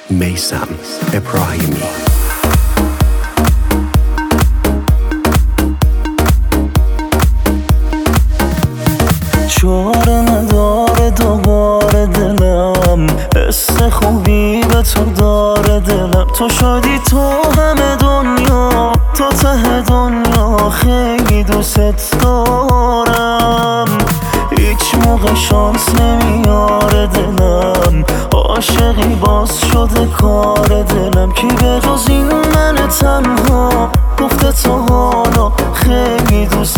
میثم ابراهیمی. چاره نداره دوباره دلم، حس خوبی به تو داره دلم. تو شدی تو همه دنیا، تا ته دنیا خیلی دوست دارم. هیچ موقع شانس نمیاره دلم، عاشقی باز شده کار دلم. کی به جز این من تنها گفته تو حالا خیلی دوست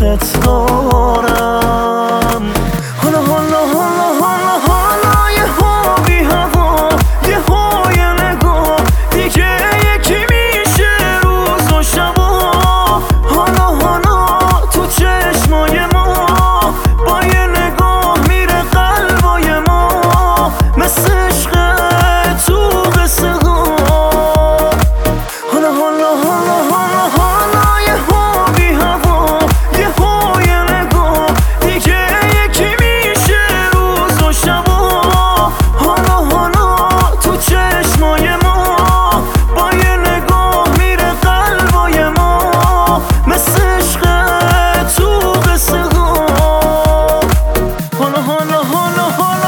دارم. حالا حالا حالا حالا حالا یه ها بی هوا، یه های نگاه دیگه یکی میشه روز و شبا. حالا حالا تو چشمای ما با یه نگاه میره قلبای ما، مثل عشق تو قصه ها. حالا حالا حالا حالا حالا یه ها بی هوا، یه های نگاه دیگه یکی میشه روز و شبا. حالا حالا تو چشمای ما با یه نگاه میره قلبای ما، مثل عشق تو قصه ها. حالا حالا حالا حالا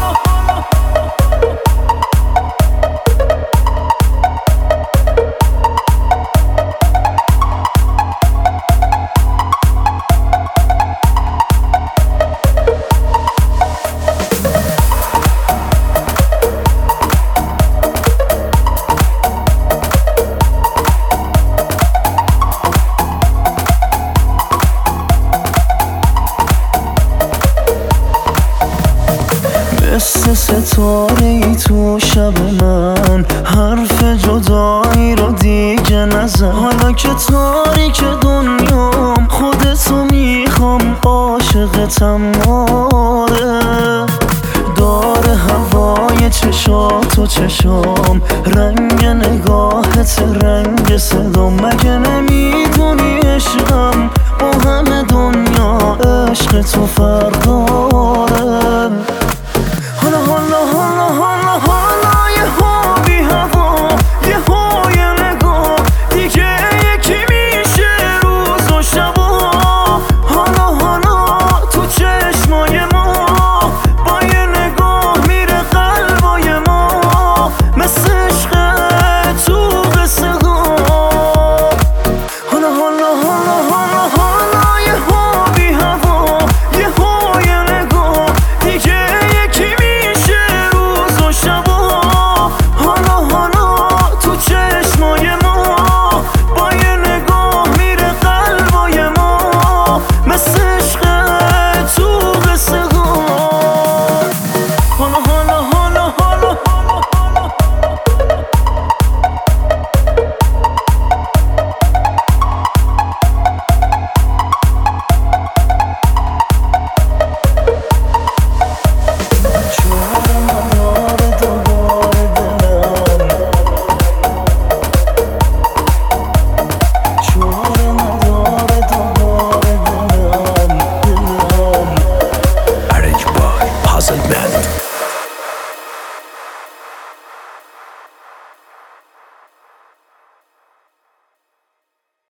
مثل ستاره ای تو شب من، حرف جدایی رو دیگه نزن. حالا که تاریک دنیام خودتو میخوام، عاشقتم آره. داره هوای چشات و چشام، رنگ نگاهت رنگ صدام. مگه نمیدونی عشقم با همه دنیا عشق تو فرق داره. حالا حالا حالا